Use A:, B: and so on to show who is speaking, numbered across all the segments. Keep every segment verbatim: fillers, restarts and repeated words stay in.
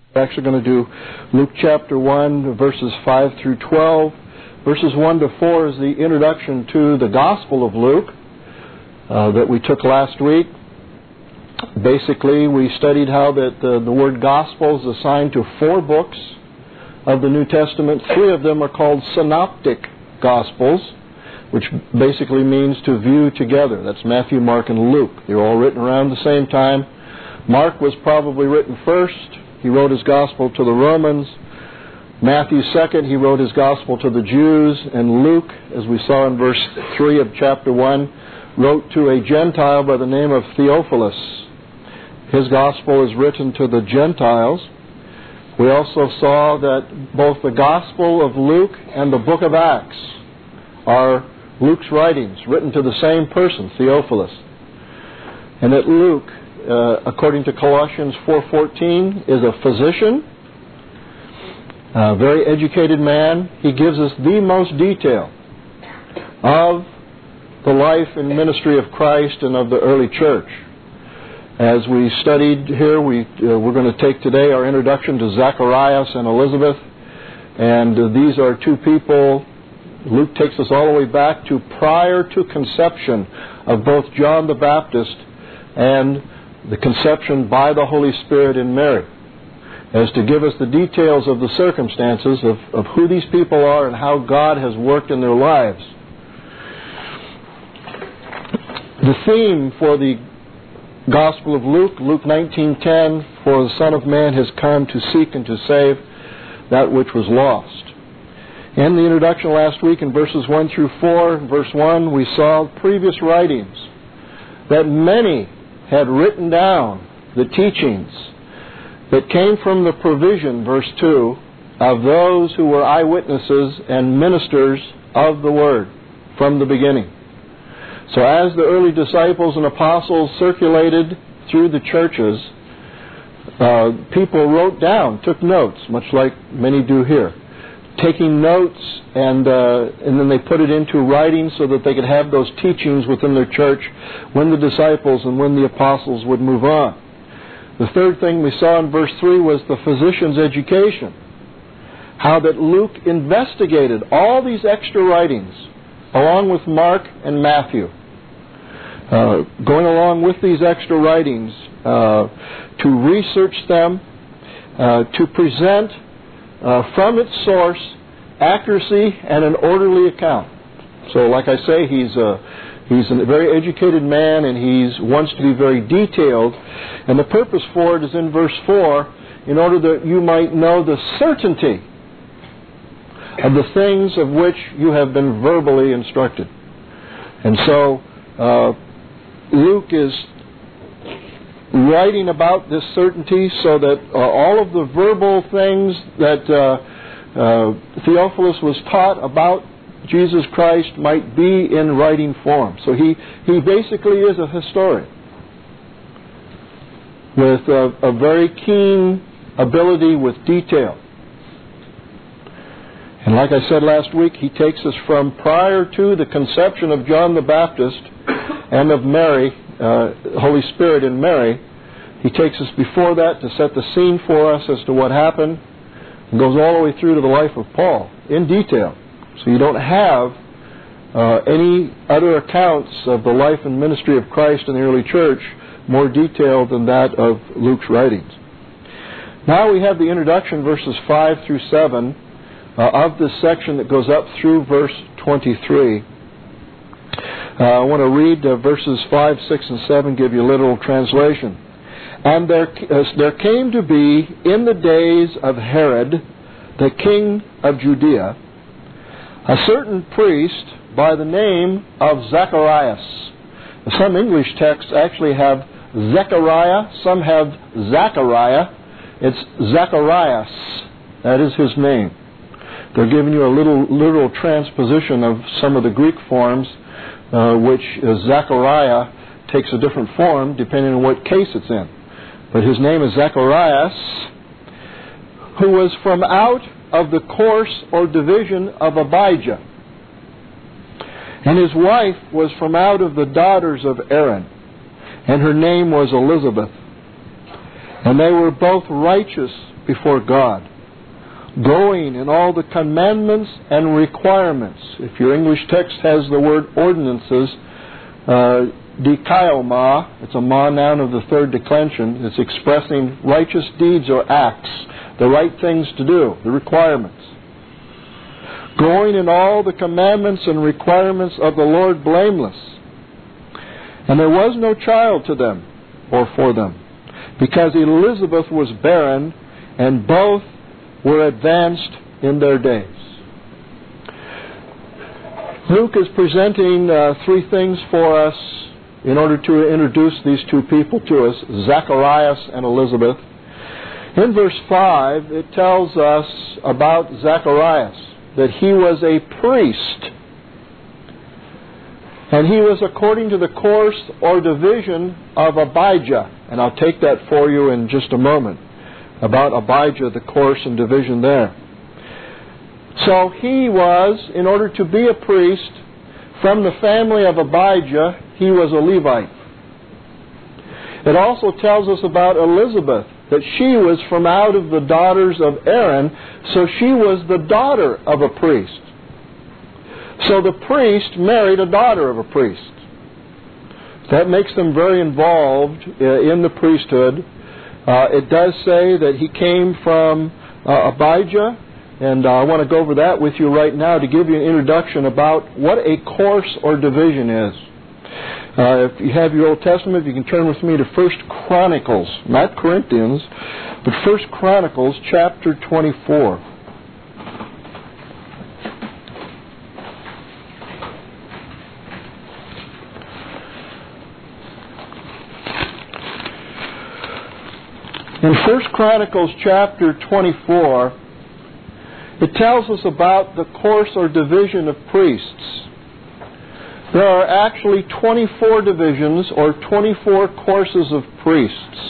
A: We're actually going to do Luke chapter one, verses five through twelve. Verses one to four is the introduction to the Gospel of Luke uh, that we took last week. Basically, we studied how that the, the word gospel is assigned to four books of the New Testament. Three of them are called synoptic gospels, which basically means to view together. That's Matthew, Mark, and Luke. They're all written around the same time. Mark was probably written first. He wrote his gospel to the Romans. Matthew second, he wrote his gospel to the Jews. And Luke, as we saw in verse three of chapter one, wrote to a Gentile by the name of Theophilus. His gospel is written to the Gentiles. We also saw that both the gospel of Luke and the book of Acts are Luke's writings, written to the same person, Theophilus. And that Luke, uh, according to Colossians four fourteen, is a physician, a very educated man. He gives us the most detail of the life and ministry of Christ and of the early church. As we studied here, we, uh, we're going to take today our introduction to Zacharias and Elizabeth. And uh, these are two people. Luke takes us all the way back to prior to conception of both John the Baptist and the conception by the Holy Spirit in Mary, as to give us the details of the circumstances of, of who these people are and how God has worked in their lives. The theme for the Gospel of Luke, Luke nineteen ten, for the Son of Man has come to seek and to save that which was lost. In the introduction last week in verses one through four, verse one, we saw previous writings that many had written down the teachings that came from the provision, verse two, of those who were eyewitnesses and ministers of the Word from the beginning. So as the early disciples and apostles circulated through the churches, uh, people wrote down, took notes, much like many do here, taking notes, and uh, and then they put it into writing so that they could have those teachings within their church when the disciples and when the apostles would move on. The third thing we saw in verse three was the physician's education. How that Luke investigated all these extra writings along with Mark and Matthew. Uh, going along with these extra writings uh, to research them, uh, to present uh, from its source accuracy and an orderly account. So like I say, he's a, he's a very educated man, and he wants to be very detailed. And the purpose for it is in verse four, in order that you might know the certainty of the things of which you have been verbally instructed. And so uh, Luke is writing about this certainty so that uh, all of the verbal things that uh, uh, Theophilus was taught about Jesus Christ might be in writing form. So he, he basically is a historian with a, a very keen ability with detail. And like I said last week, he takes us from prior to the conception of John the Baptist and of Mary, uh, Holy Spirit in Mary. He takes us before that to set the scene for us as to what happened, and goes all the way through to the life of Paul in detail. So you don't have uh, any other accounts of the life and ministry of Christ in the early church more detailed than that of Luke's writings. Now we have the introduction, verses five through seven, uh, of this section that goes up through verse twenty-three. Uh, I want to read uh, verses five, six, and seven, give you a literal translation. And there, uh, there came to be in the days of Herod, the king of Judea, a certain priest by the name of Zacharias. Some English texts actually have Zechariah, some have Zachariah. It's Zacharias. That is his name. They're giving you a little literal transposition of some of the Greek forms, uh, which uh, Zechariah takes a different form depending on what case it's in. But his name is Zacharias, who was from out of the course or division of Abijah. And his wife was from out of the daughters of Aaron, and her name was Elizabeth. And they were both righteous before God, going in all the commandments and requirements. If your English text has the word ordinances, uh, dikaioma, it's a ma noun of the third declension. It's expressing righteous deeds or acts, the right things to do, the requirements. Going in all the commandments and requirements of the Lord blameless. And there was no child to them or for them, because Elizabeth was barren, and both were advanced in their days. Luke is presenting uh, three things for us in order to introduce these two people to us, Zacharias and Elizabeth. In verse five, it tells us about Zacharias, that he was a priest. And he was according to the course or division of Abijah. And I'll take that for you in just a moment, about Abijah, the course and division there. So he was, in order to be a priest, from the family of Abijah, he was a Levite. It also tells us about Elizabeth, that she was from out of the daughters of Aaron, so she was the daughter of a priest. So the priest married a daughter of a priest. That makes them very involved in the priesthood. Uh, it does say that he came from uh, Abijah, and uh, I want to go over that with you right now to give you an introduction about what a course or division is. Uh, if you have your Old Testament, you can turn with me to First Chronicles, not Corinthians, but First Chronicles chapter twenty-four. In First Chronicles chapter twenty-four, it tells us about the course or division of priests. There are actually twenty-four divisions or twenty-four courses of priests.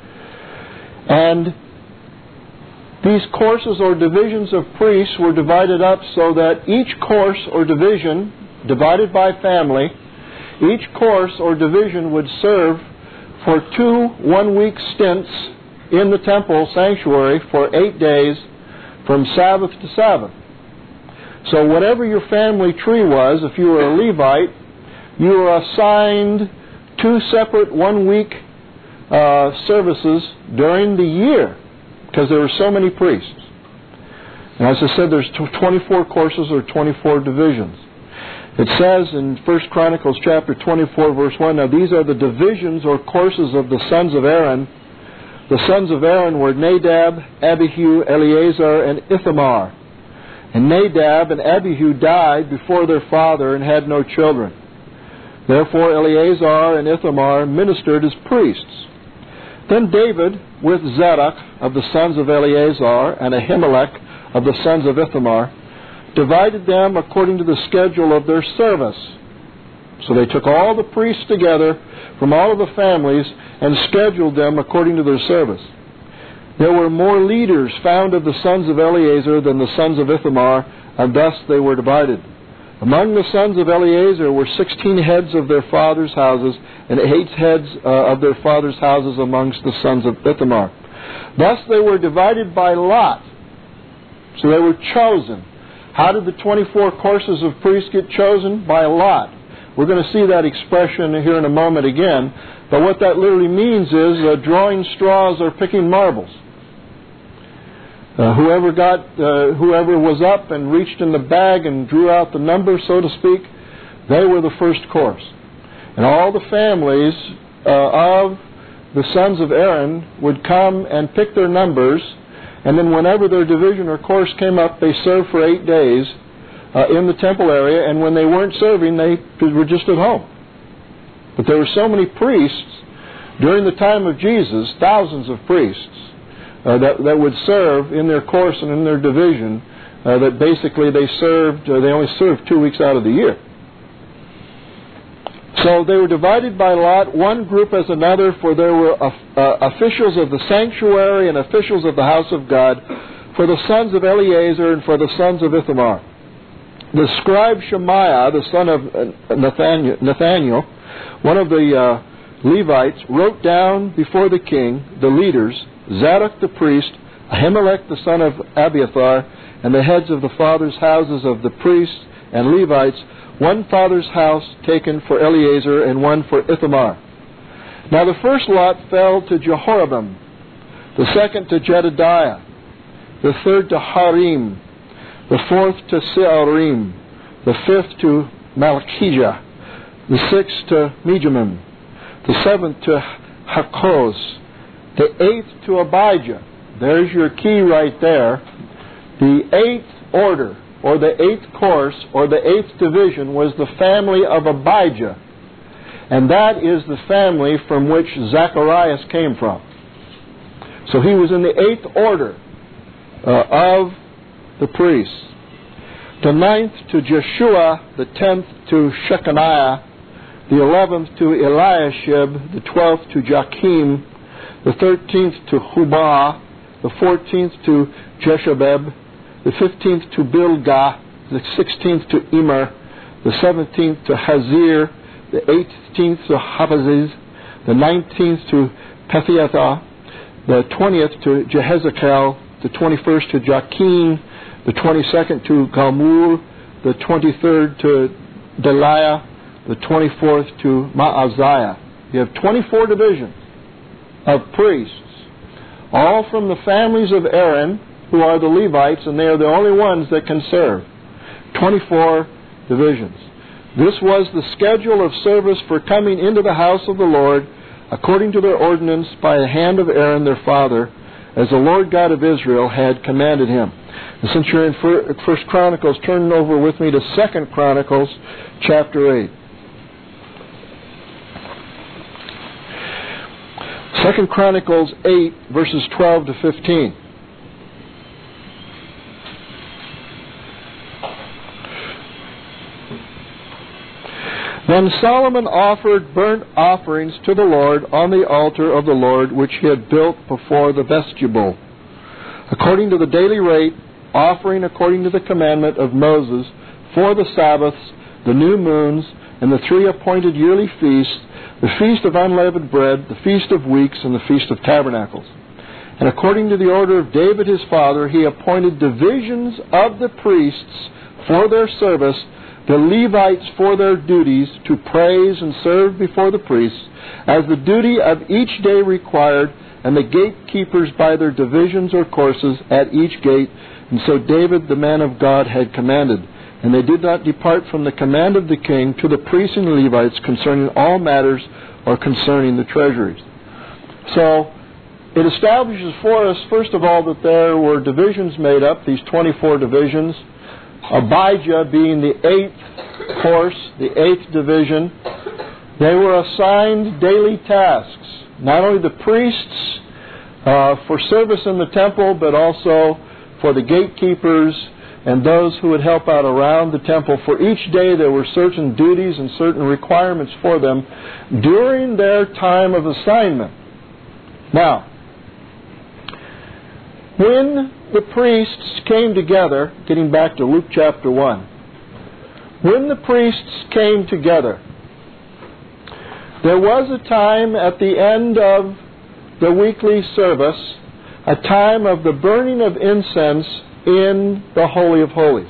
A: And these courses or divisions of priests were divided up so that each course or division, divided by family, each course or division would serve for two one-week stints in the temple sanctuary for eight days from Sabbath to Sabbath. So whatever your family tree was, if you were a Levite, you were assigned two separate one-week uh, services during the year, because there were so many priests. And as I said, there's twenty-four courses or twenty-four divisions. It says in First Chronicles chapter twenty-four, verse one, now these are the divisions or courses of the sons of Aaron. The sons of Aaron were Nadab, Abihu, Eleazar, and Ithamar. And Nadab and Abihu died before their father and had no children. Therefore Eleazar and Ithamar ministered as priests. Then David, with Zadok of the sons of Eleazar and Ahimelech of the sons of Ithamar, divided them according to the schedule of their service. So they took all the priests together from all of the families and scheduled them according to their service. There were more leaders found of the sons of Eleazar than the sons of Ithamar, and thus they were divided. Among the sons of Eleazar were sixteen heads of their fathers' houses, and eight heads uh, of their fathers' houses amongst the sons of Ithamar. Thus they were divided by lot. So they were chosen. How did the twenty-four courses of priests get chosen? By a lot. We're going to see that expression here in a moment again. But what that literally means is uh, drawing straws or picking marbles. Uh, whoever got, uh, whoever was up and reached in the bag and drew out the number, so to speak, they were the first course. And all the families uh, of the sons of Aaron would come and pick their numbers, and then whenever their division or course came up, they served for eight days uh, in the temple area, and when they weren't serving, they were just at home. But there were so many priests during the time of Jesus, thousands of priests, uh, that, that would serve in their course and in their division, uh, that basically they served, uh, they only served two weeks out of the year. So they were divided by lot, one group as another, for there were uh, uh, officials of the sanctuary and officials of the house of God, for the sons of Eleazar and for the sons of Ithamar. The scribe Shemaiah, the son of Nathaniel, Nathaniel one of the uh, Levites, wrote down before the king the leaders, Zadok the priest, Ahimelech the son of Abiathar, and the heads of the fathers' houses of the priests and Levites, one father's house taken for Eleazar and one for Ithamar. Now the first lot fell to Jehoram, the second to Jedediah, the third to Harim, the fourth to Searim, the fifth to Malchijah, the sixth to Mijamin, the seventh to Hakkoz, the eighth to Abijah. There's your key right there. The eighth order, or the eighth course, or the eighth division was the family of Abijah. And that is the family from which Zacharias came from. So he was in the eighth order uh, of the priests. The ninth to Jeshua, the tenth to Shechaniah, the eleventh to Eliashib, the twelfth to Joachim, the thirteenth to Hubah, the fourteenth to Jeshabeb, the fifteenth to Bilgah, the sixteenth to Immer, the seventeenth to Hazir, the eighteenth to Habaziz, the nineteenth to Pethiathah, the twentieth to Jehezekel, the twenty-first to Joachim, the twenty-second to Galmul, the twenty-third to Deliah, the twenty-fourth to Maaziah. You have twenty-four divisions of priests, all from the families of Aaron, who are the Levites, and they are the only ones that can serve. twenty-four divisions. This was the schedule of service for coming into the house of the Lord, according to their ordinance by the hand of Aaron their father, as the Lord God of Israel had commanded him. And since you're in First Chronicles, turn over with me to Second Chronicles, chapter eight. Second Chronicles eight, verses twelve to fifteen. Then Solomon offered burnt offerings to the Lord on the altar of the Lord, which he had built before the vestibule, according to the daily rate, offering according to the commandment of Moses for the Sabbaths, the new moons, and the three appointed yearly feasts, the feast of unleavened bread, the feast of weeks, and the feast of tabernacles. And according to the order of David his father, he appointed divisions of the priests for their service, the Levites for their duties to praise and serve before the priests, as the duty of each day required, and the gatekeepers by their divisions or courses at each gate. And so David, the man of God, had commanded. And they did not depart from the command of the king to the priests and Levites concerning all matters or concerning the treasuries. So it establishes for us, first of all, that there were divisions made up, these twenty-four divisions. Abijah being the eighth course, the eighth division. They were assigned daily tasks, not only the priests uh, for service in the temple, but also for the gatekeepers and those who would help out around the temple. For each day there were certain duties and certain requirements for them during their time of assignment. Now, when the priests came together, getting back to Luke chapter one, when the priests came together, there was a time at the end of the weekly service, a time of the burning of incense in the Holy of Holies.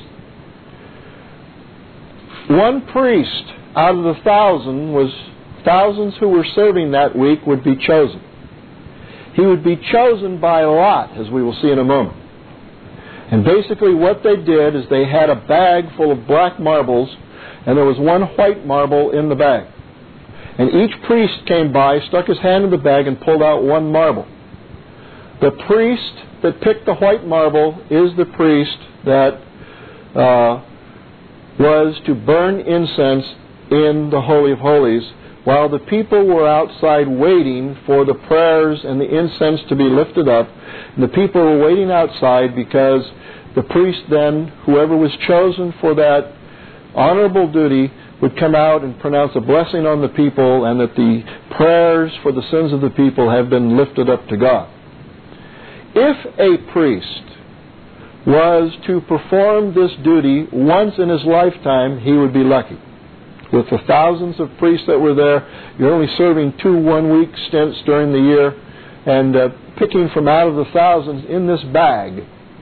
A: One priest out of the thousand was thousands who were serving that week would be chosen. He would be chosen by lot, as we will see in a moment. And basically what they did is they had a bag full of black marbles, and there was one white marble in the bag. And each priest came by, stuck his hand in the bag, and pulled out one marble. The priest that picked the white marble is the priest that uh, was to burn incense in the Holy of Holies, while the people were outside waiting for the prayers and the incense to be lifted up. And the people were waiting outside because the priest then, whoever was chosen for that honorable duty, would come out and pronounce a blessing on the people, and that the prayers for the sins of the people have been lifted up to God. If a priest was to perform this duty once in his lifetime, he would be lucky. With the thousands of priests that were there, you're only serving two one-week stints during the year and uh, picking from out of the thousands in this bag.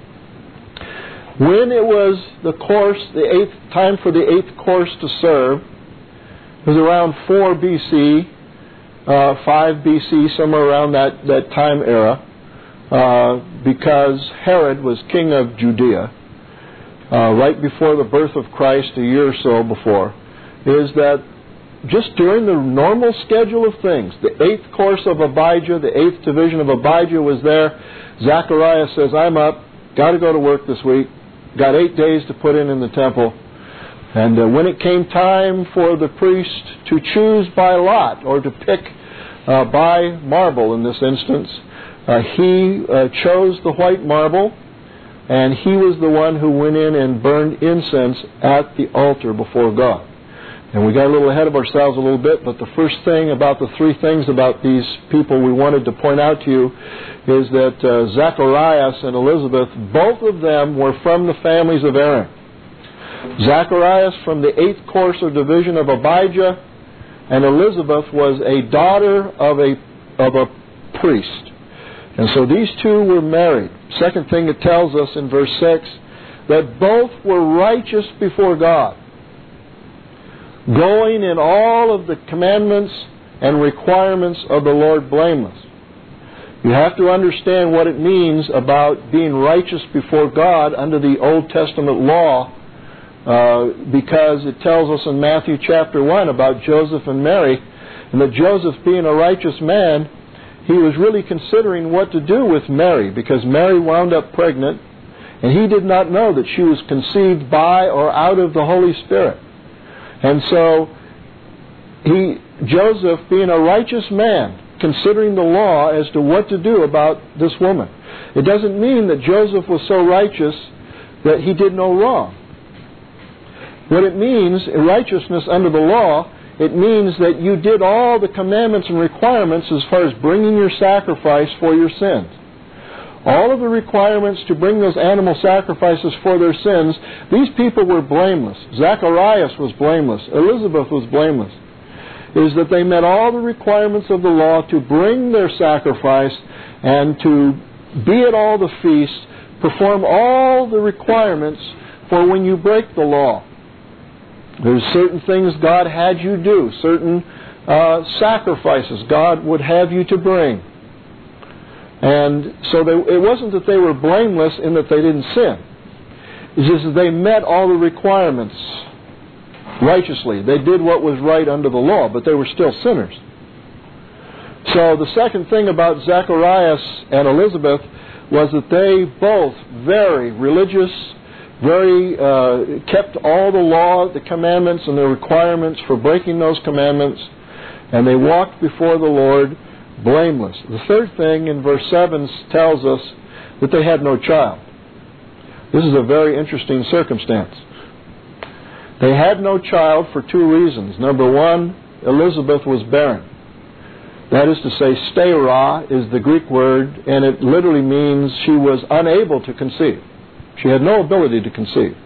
A: When it was the course, the eighth time for the eighth course to serve, it was around four B C, uh, five B C, somewhere around that, that time era, uh, because Herod was king of Judea, uh, right before the birth of Christ, a year or so before, is that just during the normal schedule of things, the eighth course of Abijah, the eighth division of Abijah was there. Zechariah says, I'm up, got to go to work this week, got eight days to put in in the temple. And uh, when it came time for the priest to choose by lot, or to pick uh, by marble in this instance, uh, he uh, chose the white marble, and he was the one who went in and burned incense at the altar before God. And we got a little ahead of ourselves a little bit, but the first thing about the three things about these people we wanted to point out to you is that uh, Zacharias and Elizabeth, both of them were from the families of Aaron. Zacharias from the eighth course or division of Abijah, and Elizabeth was a daughter of a, of a priest. And so these two were married. Second thing it tells us in verse six, that both were righteous before God, going in all of the commandments and requirements of the Lord blameless. You have to understand what it means about being righteous before God under the Old Testament law, uh, because it tells us in Matthew chapter one about Joseph and Mary, and that Joseph, being a righteous man, he was really considering what to do with Mary, because Mary wound up pregnant, and he did not know that she was conceived by or out of the Holy Spirit. And so, he, Joseph, being a righteous man, considering the law as to what to do about this woman. It doesn't mean that Joseph was so righteous that he did no wrong. What it means, righteousness under the law, it means that you did all the commandments and requirements as far as bringing your sacrifice for your sins. All of the requirements to bring those animal sacrifices for their sins, these people were blameless. Zacharias was blameless. Elizabeth was blameless. It is that they met all the requirements of the law to bring their sacrifice and to be at all the feasts, perform all the requirements for when you break the law. There's certain things God had you do, certain uh, sacrifices God would have you to bring. And so they, it wasn't that they were blameless in that they didn't sin. It's just that they met all the requirements righteously. They did what was right under the law, but they were still sinners. So the second thing about Zacharias and Elizabeth was that they both very religious, very uh, kept all the law, the commandments, and the requirements for breaking those commandments, and they walked before the Lord blameless. The third thing in verse seven tells us that they had no child. This is a very interesting circumstance. They had no child for two reasons. Number one, Elizabeth was barren. That is to say, stera is the Greek word, and it literally means she was unable to conceive. She had no ability to conceive.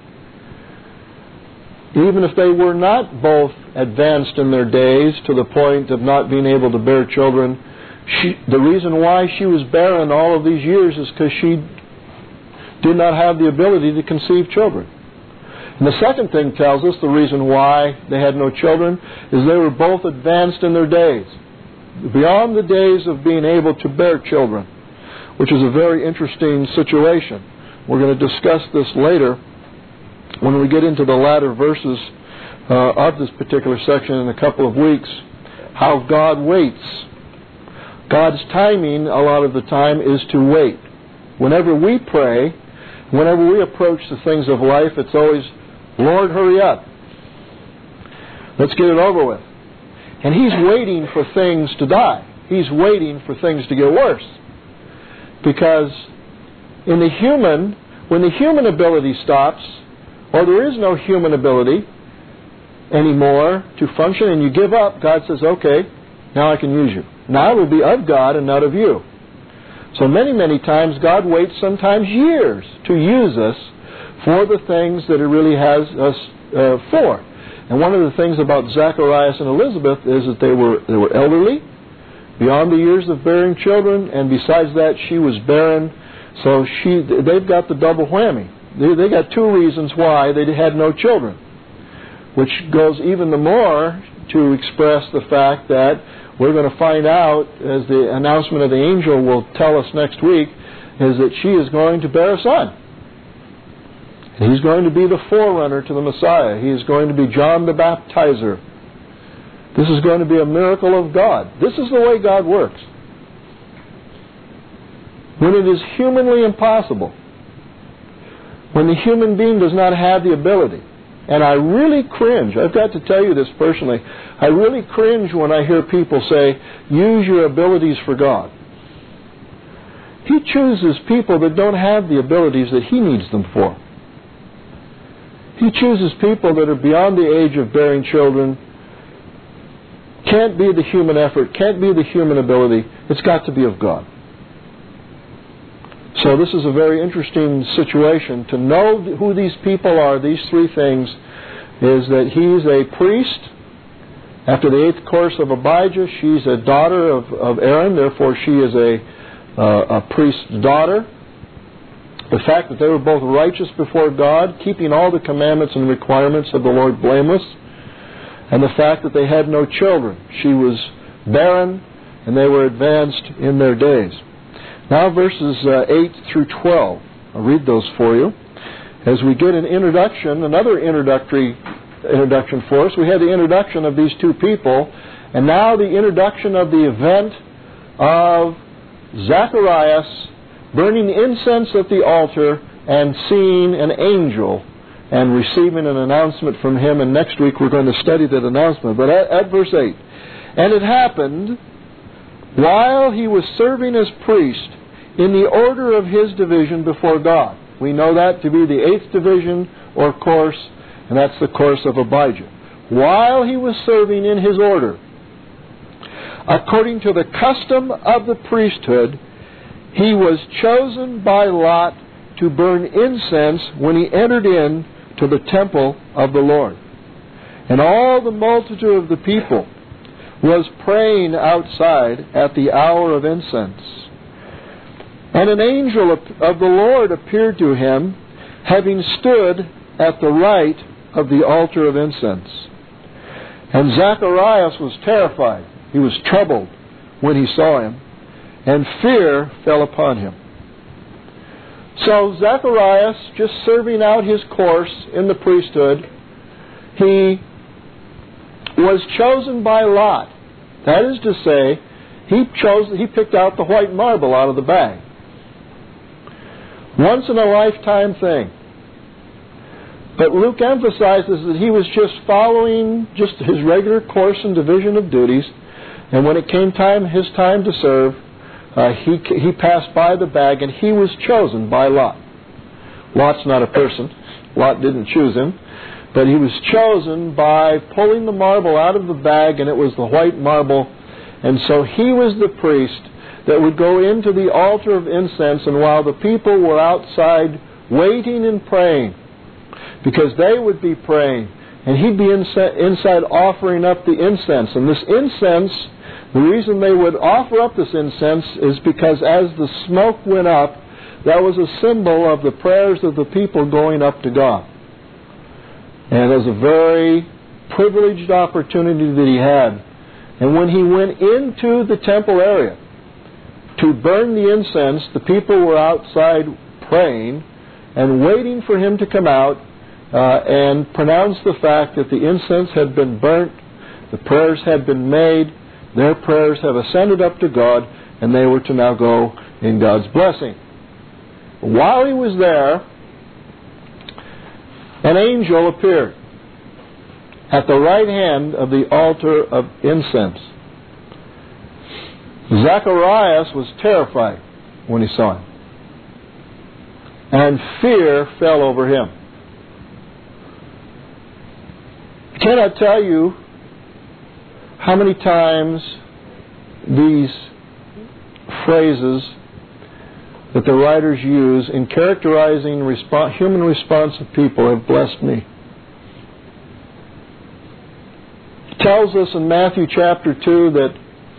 A: Even if they were not both advanced in their days to the point of not being able to bear children, She, the reason why she was barren all of these years is because she did not have the ability to conceive children. And the second thing tells us the reason why they had no children is they were both advanced in their days, beyond the days of being able to bear children, which is a very interesting situation. We're going to discuss this later when we get into the latter verses uh, of this particular section in a couple of weeks, how God waits. God's timing, a lot of the time, is to wait. Whenever we pray, whenever we approach the things of life, it's always, Lord, hurry up. Let's get it over with. And He's waiting for things to die. He's waiting for things to get worse. Because in the human, when the human ability stops, or there is no human ability anymore to function, and you give up, God says, okay, now I can use you. Now I will be of God and not of you. So many, many times God waits sometimes years to use us for the things that He really has us uh, for. And one of the things about Zacharias and Elizabeth is that they were they were elderly, beyond the years of bearing children, and besides that, she was barren. So she they've got the double whammy. They, they got two reasons why they had no children, which goes even the more to express the fact that we're going to find out, as the announcement of the angel will tell us next week, is that she is going to bear a son. And he's going to be the forerunner to the Messiah. He is going to be John the Baptizer. This is going to be a miracle of God. This is the way God works. When it is humanly impossible, when the human being does not have the ability, and I really cringe, I've got to tell you this personally, I really cringe when I hear people say, use your abilities for God. He chooses people that don't have the abilities that He needs them for. He chooses people that are beyond the age of bearing children, can't be the human effort, can't be the human ability. It's got to be of God. So this is a very interesting situation. To know who these people are, these three things, is that he's a priest. After the eighth course of Abijah, she's a daughter of, of Aaron, therefore she is a, uh, a priest's daughter. The fact that they were both righteous before God, keeping all the commandments and requirements of the Lord blameless, and the fact that they had no children. She was barren, and they were advanced in their days. Now verses uh, eight through twelve. I'll read those for you. As we get an introduction, another introductory introduction for us. We had the introduction of these two people, and now the introduction of the event of Zacharias burning incense at the altar and seeing an angel and receiving an announcement from him. And next week we're going to study that announcement. But at, at verse eight, and it happened while he was serving as priest in the order of his division before God. We know that to be the eighth division or course, and that's the course of Abijah. While he was serving in his order, according to the custom of the priesthood, he was chosen by lot to burn incense when he entered in to the temple of the Lord. And all the multitude of the people was praying outside at the hour of incense. And an angel of the Lord appeared to him, having stood at the right of the altar of incense. And Zacharias was terrified. He was troubled when he saw him, and fear fell upon him. So Zacharias, just serving out his course in the priesthood, he was chosen by lot. That is to say, he chose, he picked out the white marble out of the bag. Once in a lifetime thing. But Luke emphasizes that he was just following just his regular course and division of duties, and when it came time, his time to serve, uh, he he passed by the bag, and he was chosen by Lot. Lot's not a person. Lot didn't choose him. But he was chosen by pulling the marble out of the bag, and it was the white marble. And so he was the priest that would go into the altar of incense, and while the people were outside waiting and praying, because they would be praying, and he'd be inside offering up the incense. And this incense, the reason they would offer up this incense is because as the smoke went up, that was a symbol of the prayers of the people going up to God. And it was a very privileged opportunity that he had. And when he went into the temple area to burn the incense, the people were outside praying and waiting for him to come out uh, and pronounce the fact that the incense had been burnt, the prayers had been made, their prayers have ascended up to God, and they were to now go in God's blessing. While he was there, an angel appeared at the right hand of the altar of incense. Zacharias was terrified when he saw him, and fear fell over him. I cannot tell you how many times these phrases that the writers use in characterizing resp- human response of people have blessed me. tells us in Matthew chapter two that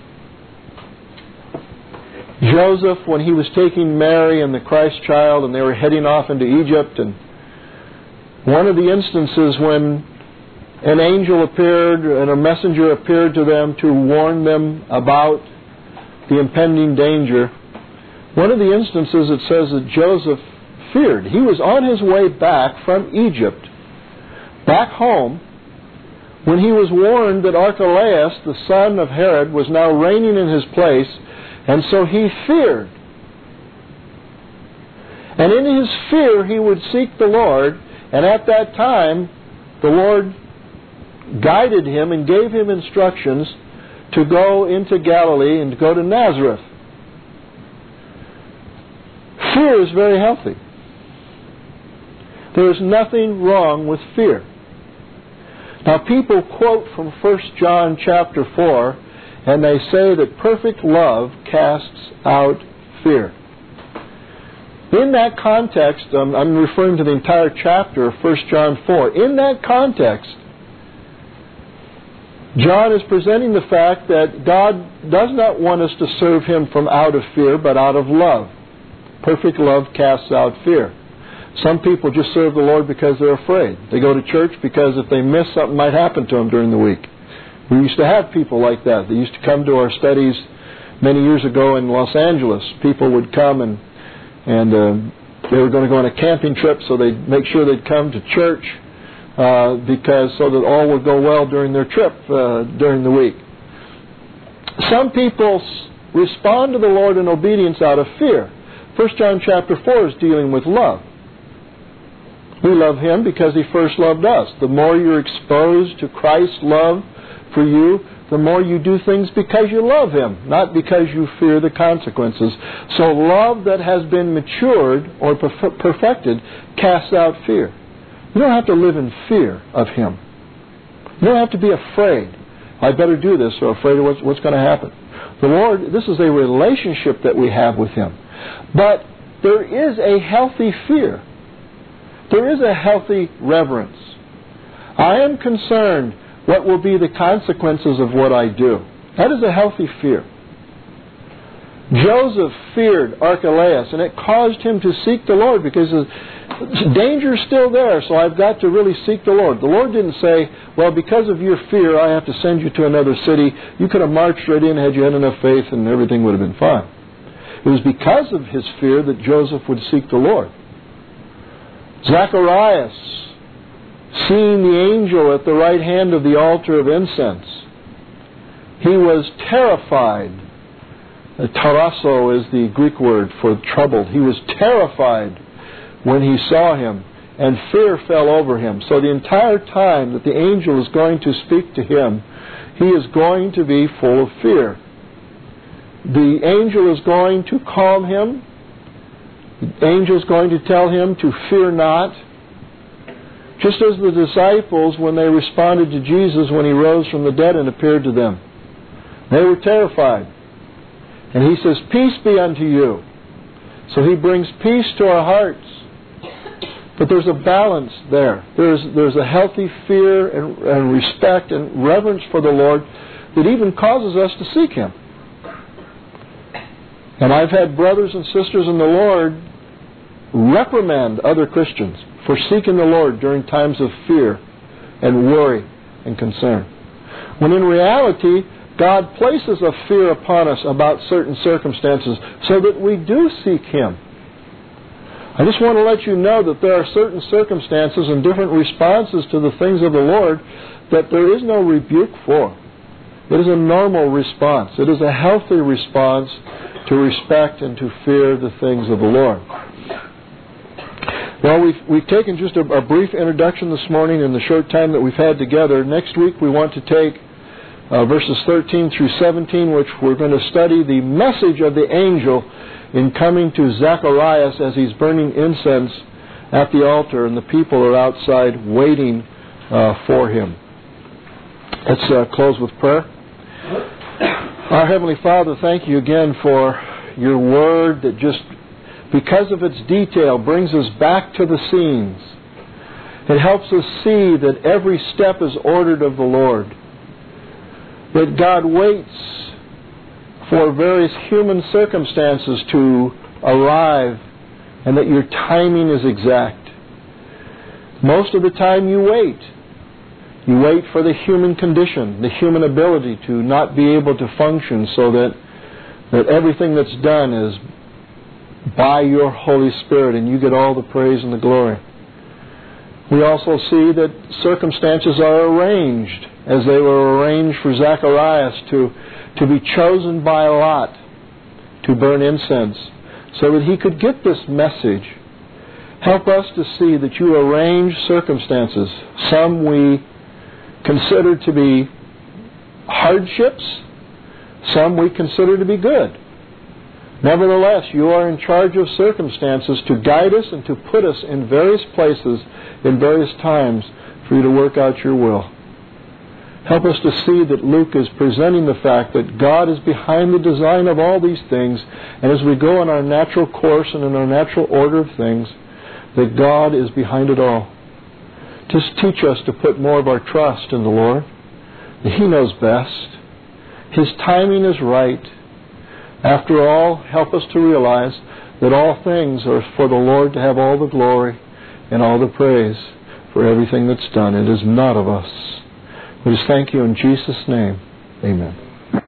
A: Joseph, when he was taking Mary and the Christ child and they were heading off into Egypt, and one of the instances when an angel appeared and a messenger appeared to them to warn them about the impending danger, one of the instances it says that Joseph feared. He was on his way back from Egypt, back home, when he was warned that Archelaus, the son of Herod, was now reigning in his place, and so he feared. And in his fear he would seek the Lord, and at that time the Lord guided him and gave him instructions to go into Galilee and to go to Nazareth. Fear is very healthy. There is nothing wrong with fear. Now, people quote from First John chapter four, and they say that perfect love casts out fear. In that context, um, I'm referring to the entire chapter of First John four. In that context, John is presenting the fact that God does not want us to serve Him from out of fear, but out of love. Perfect love casts out fear. Some people just serve the Lord because they're afraid. They go to church because if they miss, something might happen to them during the week. We used to have people like that. They used to come to our studies many years ago in Los Angeles. People would come and and uh, they were going to go on a camping trip, so they'd make sure they'd come to church uh, because so that all would go well during their trip uh, during the week. Some people respond to the Lord in obedience out of fear. First John chapter four is dealing with love. We love Him because He first loved us. The more you're exposed to Christ's love for you, the more you do things because you love Him, not because you fear the consequences. So love that has been matured or perfected casts out fear. You don't have to live in fear of Him. You don't have to be afraid. I better do this or afraid of what's, what's going to happen. The Lord, this is a relationship that we have with Him. But there is a healthy fear. There is a healthy reverence. I am concerned what will be the consequences of what I do. That is a healthy fear. Joseph feared Archelaus, and it caused him to seek the Lord because the danger is still there, so I've got to really seek the Lord. The Lord didn't say, well, because of your fear, I have to send you to another city. You could have marched right in had you had enough faith, and everything would have been fine. It was because of his fear that Joseph would seek the Lord. Zacharias, seeing the angel at the right hand of the altar of incense, he was terrified. Tarasso is the Greek word for troubled. He was terrified when he saw him, and fear fell over him. So the entire time that the angel is going to speak to him, he is going to be full of fear. The angel is going to calm him. The angel is going to tell him to fear not. Just as the disciples, when they responded to Jesus when He rose from the dead and appeared to them, they were terrified. And He says, peace be unto you. So He brings peace to our hearts. But there's a balance there. There's, there's a healthy fear and, and respect and reverence for the Lord that even causes us to seek Him. And I've had brothers and sisters in the Lord reprimand other Christians for seeking the Lord during times of fear and worry and concern. When in reality, God places a fear upon us about certain circumstances so that we do seek Him. I just want to let you know that there are certain circumstances and different responses to the things of the Lord that there is no rebuke for. It is a normal response. It is a healthy response to respect and to fear the things of the Lord. Well, we've, we've taken just a, a brief introduction this morning in the short time that we've had together. Next week we want to take uh, verses thirteen through seventeen, which we're going to study the message of the angel in coming to Zacharias as he's burning incense at the altar, and the people are outside waiting uh, for him. Let's uh, close with prayer. Our Heavenly Father, thank you again for your word that just, because of its detail, brings us back to the scenes. It helps us see that every step is ordered of the Lord. that God waits for various human circumstances to arrive, and that your timing is exact. Most of the time you wait. You wait for the human condition, the human ability to not be able to function, so that, that everything that's done is by your Holy Spirit, and you get all the praise and the glory. We also see that circumstances are arranged, as they were arranged for Zacharias to, to be chosen by Lot to burn incense, so that he could get this message. Help us to see that you arrange circumstances. Some we consider to be hardships, some we consider to be good. Nevertheless, you are in charge of circumstances to guide us and to put us in various places in various times for you to work out your will. Help us to see that Luke is presenting the fact that God is behind the design of all these things, and as we go in our natural course and in our natural order of things, that God is behind it all. Just teach us to put more of our trust in the Lord. He knows best. His timing is right. After all, help us to realize that all things are for the Lord to have all the glory and all the praise for everything that's done. It is not of us. We just thank you in Jesus' name. Amen.